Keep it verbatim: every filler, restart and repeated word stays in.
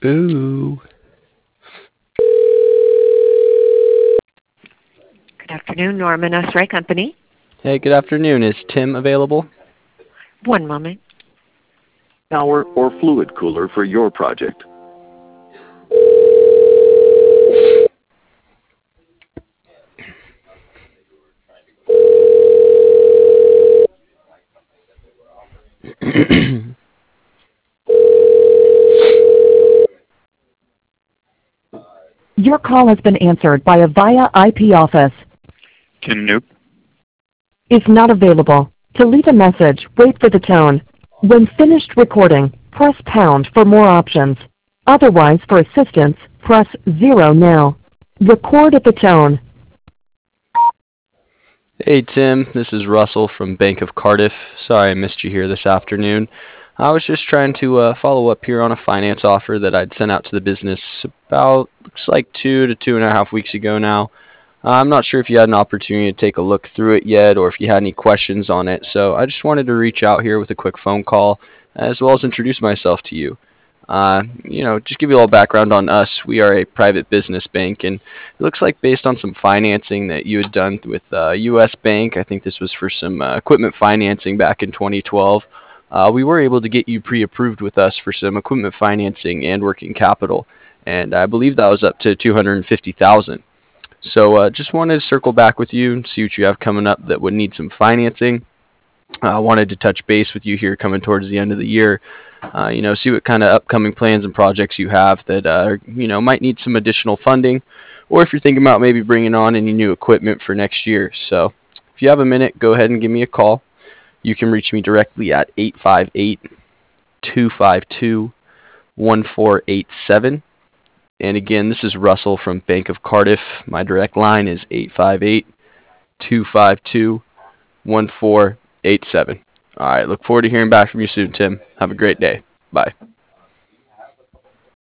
Boo. Good afternoon, Norman S. Ray Company. Hey, good afternoon. Is Tim available? One moment. Power or fluid cooler for your project. Your call has been answered by a via I P office. Tim Noop. Is not available. To leave a message, wait for the tone. When finished recording, press pound for more options. Otherwise, for assistance, press zero now. Record at the tone. Hey Tim, this is Russell from Bank of Cardiff. Sorry I missed you here this afternoon. I was just trying to uh, follow up here on a finance offer that I'd sent out to the business about, looks like two to two and a half weeks ago now. Uh, I'm not sure if you had an opportunity to take a look through it yet or if you had any questions on it, so I just wanted to reach out here with a quick phone call as well as introduce myself to you. Uh, you know, just give you a little background on us. We are a private business bank, and it looks like based on some financing that you had done with uh, U S Bank, I think this was for some uh, equipment financing back in twenty twelve, uh, we were able to get you pre-approved with us for some equipment financing and working capital, and I believe that was up to two hundred fifty thousand dollars. So uh, just wanted to circle back with you and see what you have coming up that would need some financing. I uh, wanted to touch base with you here coming towards the end of the year. Uh, you know, see what kind of upcoming plans and projects you have that, uh, you know, might need some additional funding, or if you're thinking about maybe bringing on any new equipment for next year. So if you have a minute, go ahead and give me a call. You can reach me directly at eight five eight, two five two, one four eight seven. And again, this is Russell from Bank of Cardiff. My direct line is eight five eight, two five two, one four eight seven. All right, look forward to hearing back from you soon, Tim. Have a great day. Bye.